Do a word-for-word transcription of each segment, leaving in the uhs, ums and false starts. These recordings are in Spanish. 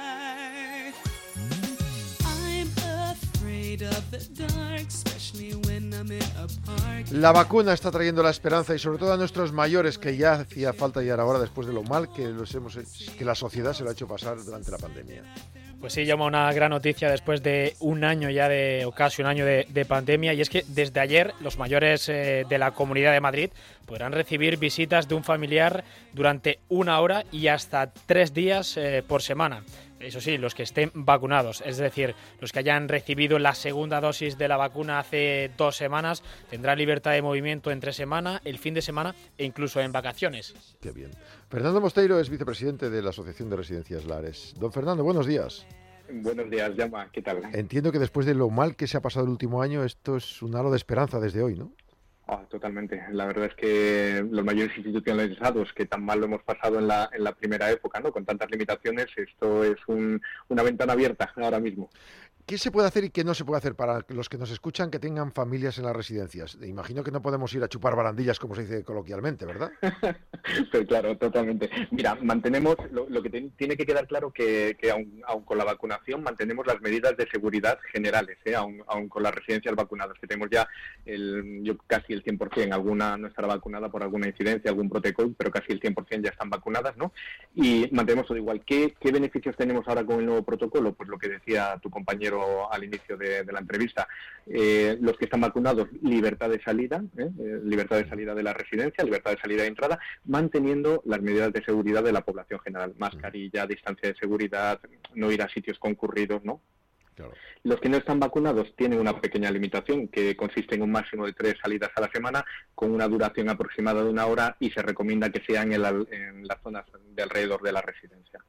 La vacuna está trayendo la esperanza y sobre todo a nuestros mayores, que ya hacía falta ya ahora después de lo mal que, los hemos, que la sociedad se lo ha hecho pasar durante la pandemia. Pues sí, llama una gran noticia después de un año ya de, o casi un año de, de pandemia, y es que desde ayer los mayores eh, de la Comunidad de Madrid podrán recibir visitas de un familiar durante una hora y hasta tres días eh, por semana. Eso sí, los que estén vacunados, es decir, los que hayan recibido la segunda dosis de la vacuna hace dos semanas, tendrán libertad de movimiento entre semana, el fin de semana e incluso en vacaciones. Qué bien. Fernando Mosteiro es vicepresidente de la Asociación de Residencias Lares. Don Fernando, buenos días. Buenos días, Llama. ¿Qué tal? Entiendo que después de lo mal que se ha pasado el último año, esto es un halo de esperanza desde hoy, ¿no? Oh, totalmente. La verdad es que los mayores institucionalizados que tan mal lo hemos pasado en la en la primera época, ¿no? Con tantas limitaciones, esto es un, una ventana abierta ahora mismo. ¿Qué se puede hacer y qué no se puede hacer para los que nos escuchan que tengan familias en las residencias? Imagino que no podemos ir a chupar barandillas, como se dice coloquialmente, ¿verdad? Pues claro, totalmente. Mira, mantenemos, lo, lo que te, tiene que quedar claro que, que aun, aun con la vacunación mantenemos las medidas de seguridad generales, ¿eh? aun, aun con las residencias vacunadas, que tenemos ya el, yo casi el cien por ciento, alguna no estará vacunada por alguna incidencia, algún protocolo, pero casi el cien por ciento ya están vacunadas, ¿no? Y mantenemos todo igual. ¿Qué, qué beneficios tenemos ahora con el nuevo protocolo? Pues lo que decía tu compañero al inicio de, de la entrevista, eh, los que están vacunados, libertad de salida, ¿eh? Eh, libertad de salida de la residencia, libertad de salida de entrada, manteniendo las medidas de seguridad de la población general, mascarilla, distancia de seguridad, no ir a sitios concurridos, ¿no? Claro. Los que no están vacunados tienen una pequeña limitación que consiste en un máximo de tres salidas a la semana con una duración aproximada de una hora y se recomienda que sean en, la, en las zonas de alrededor de la residencia.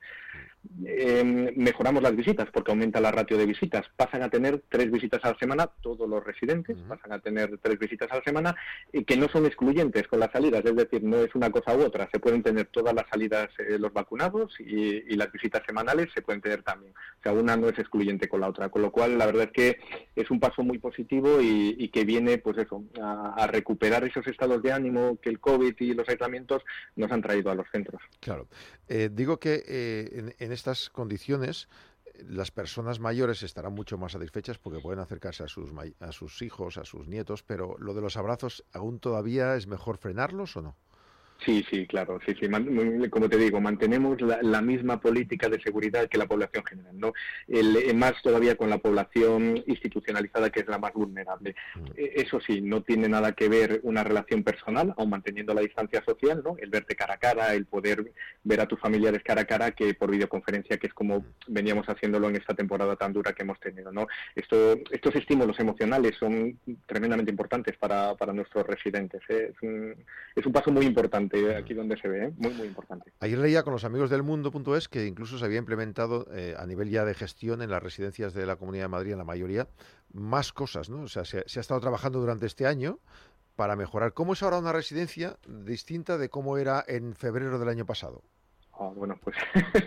Eh, mejoramos las visitas porque aumenta la ratio de visitas. Pasan a tener tres visitas a la semana todos los residentes, uh-huh. pasan a tener tres visitas a la semana y que no son excluyentes con las salidas, es decir, no es una cosa u otra, se pueden tener todas las salidas eh, los vacunados y, y las visitas semanales se pueden tener también. O sea, una no es excluyente con la otra, con lo cual la verdad es que es un paso muy positivo y, y que viene pues eso, a, a recuperar esos estados de ánimo que el COVID y los aislamientos nos han traído a los centros. Claro. Eh, digo que eh, en, en estas condiciones las personas mayores estarán mucho más satisfechas porque pueden acercarse a sus, a sus hijos, a sus nietos, pero lo de los abrazos, ¿aún todavía es mejor frenarlos o no? Sí, sí, claro, sí, sí. Como te digo, mantenemos la, la misma política de seguridad que la población general, ¿no? El, más todavía con la población institucionalizada, que es la más vulnerable. Mm. Eso sí, no tiene nada que ver una relación personal, aun manteniendo la distancia social, ¿no? El verte cara a cara, el poder ver a tus familiares cara a cara, que por videoconferencia, que es como veníamos haciéndolo en esta temporada tan dura que hemos tenido, ¿no? Esto, estos estímulos emocionales son tremendamente importantes para, para nuestros residentes, ¿eh? Es un, es un paso muy importante aquí donde se ve, ¿eh? muy muy importante. Ayer leía con los amigos del mundo punto es que incluso se había implementado eh, a nivel ya de gestión en las residencias de la Comunidad de Madrid, en la mayoría, más cosas, ¿no? O sea, se, se ha estado trabajando durante este año para mejorar. ¿Cómo es ahora una residencia distinta de cómo era en febrero del año pasado? Oh, bueno, pues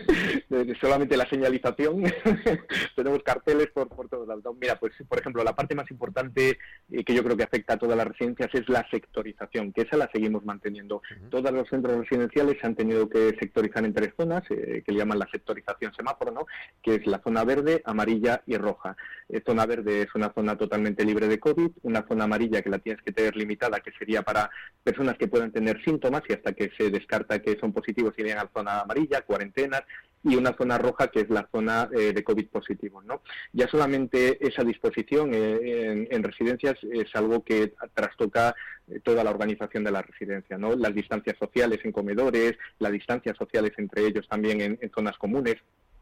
solamente la señalización, tenemos carteles por, por todos lados. Mira, pues por ejemplo, la parte más importante eh, que yo creo que afecta a todas las residencias es la sectorización, que esa la seguimos manteniendo. Uh-huh. Todos los centros residenciales se han tenido que sectorizar en tres zonas, eh, que le llaman la sectorización semáforo, ¿no? Que es la zona verde, amarilla y roja. Eh, zona verde es una zona totalmente libre de COVID, una zona amarilla que la tienes que tener limitada, que sería para personas que puedan tener síntomas y hasta que se descarta que son positivos irían a la zona amarilla, cuarentenas, y una zona roja que es la zona eh, de COVID positivos, ¿no? Ya solamente esa disposición eh, en, en residencias es algo que trastoca eh, toda la organización de la residencia, ¿no? Las distancias sociales en comedores, las distancias sociales entre ellos también en, en zonas comunes.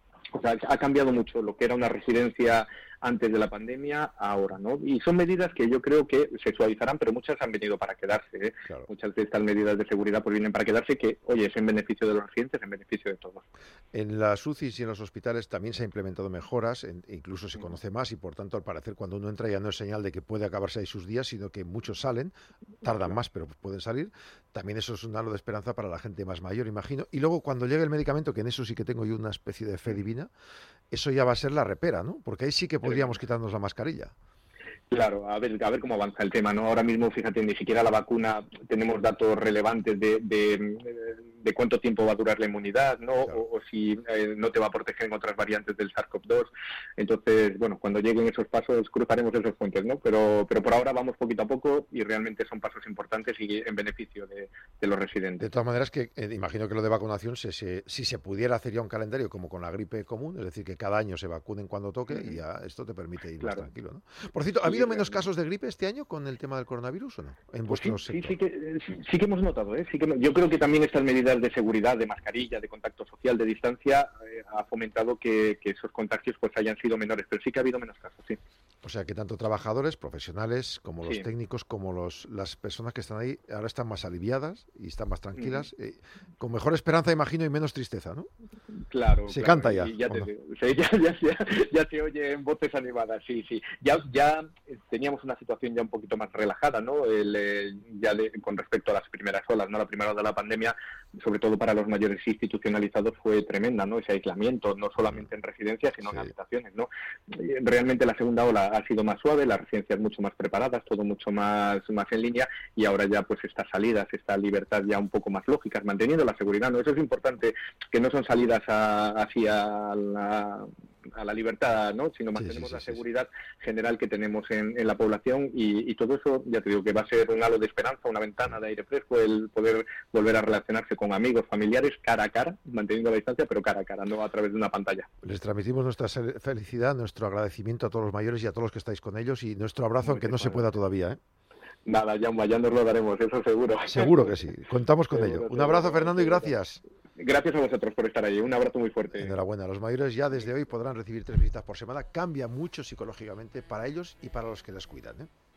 O sea, ha cambiado mucho lo que era una residencia antes de la pandemia ahora, ¿no? Y son medidas que yo creo que se suavizarán, pero muchas han venido para quedarse, ¿eh? Claro. Muchas de estas medidas de seguridad pues vienen para quedarse, que, oye, es en beneficio de los residentes, en beneficio de todos. En las U C Is y en los hospitales también se han implementado mejoras, en, incluso se conoce más y, por tanto, al parecer, cuando uno entra ya no es señal de que puede acabarse ahí sus días, sino que muchos salen, tardan más, pero pueden salir. También eso es un halo de esperanza para la gente más mayor, imagino. Y luego, cuando llegue el medicamento, que en eso sí que tengo yo una especie de fe divina, eso ya va a ser la repera, ¿no? Porque ahí sí que podríamos quitarnos la mascarilla. Claro, a ver, a ver cómo avanza el tema, ¿no? Ahora mismo, fíjate, ni siquiera la vacuna tenemos datos relevantes de, de, de cuánto tiempo va a durar la inmunidad, ¿no? Claro. O, o si eh, no te va a proteger en otras variantes del SARS-CoV dos. Entonces, bueno, cuando lleguen esos pasos cruzaremos esos puentes, ¿no? Pero, pero por ahora vamos poquito a poco y realmente son pasos importantes y en beneficio de, de los residentes. De todas maneras, que eh, imagino que lo de vacunación, se, se, si se pudiera hacer ya un calendario como con la gripe común, es decir, que cada año se vacunen cuando toque, uh-huh. y ya esto te permite ir claro. más tranquilo, ¿no? Por cierto, ¿ha habido sí, menos casos de gripe este año con el tema del coronavirus o no? En pues vuestro sí, sector. Sí, sí, que, sí, sí que hemos notado, ¿eh? Sí que, yo creo que también estas medidas de seguridad, de mascarilla, de contacto social, de distancia, eh, ha fomentado que, que esos contagios pues hayan sido menores, pero sí que ha habido menos casos, sí. O sea que tanto trabajadores, profesionales, como los sí. técnicos, como los las personas que están ahí, ahora están más aliviadas y están más tranquilas, uh-huh. eh, con mejor esperanza, imagino, y menos tristeza, ¿no? Claro. Se claro, canta ya. ya, te, no? sí, ya, ya, ya, ya se oye en voces animadas, sí, sí. Ya, ya teníamos una situación ya un poquito más relajada, ¿no? El, eh, ya de, con respecto a las primeras olas, ¿no? La primera ola de la pandemia, sobre todo para los mayores institucionalizados, fue tremenda, ¿no? Ese aislamiento, no solamente en residencias, sino sí. en habitaciones, ¿no? Realmente la segunda ola ha sido más suave, las residencias mucho más preparadas, todo mucho más, más en línea, y ahora ya pues estas salidas, esta libertad ya un poco más lógicas, manteniendo la seguridad, ¿no? Eso es importante, que no son salidas a, hacia la, a la libertad, ¿no? Sino mantenemos sí, sí, sí, la seguridad sí. general que tenemos en, en la población y, y todo eso, ya te digo, que va a ser un halo de esperanza, una ventana de aire fresco, el poder volver a relacionarse con amigos, familiares, cara a cara, manteniendo la distancia, pero cara a cara, no a través de una pantalla. Les transmitimos nuestra felicidad, nuestro agradecimiento a todos los mayores y a todos los que estáis con ellos y nuestro abrazo, aunque no se pueda todavía, ¿eh? Nada, ya, ya nos lo daremos, eso seguro. Seguro que sí, contamos con seguro, ello. Seguro, un abrazo, seguro, Fernando, seguro. y gracias. Gracias a vosotros por estar ahí, un abrazo muy fuerte. Enhorabuena, los mayores ya desde hoy podrán recibir tres visitas por semana, cambia mucho psicológicamente para ellos y para los que les cuidan, ¿eh?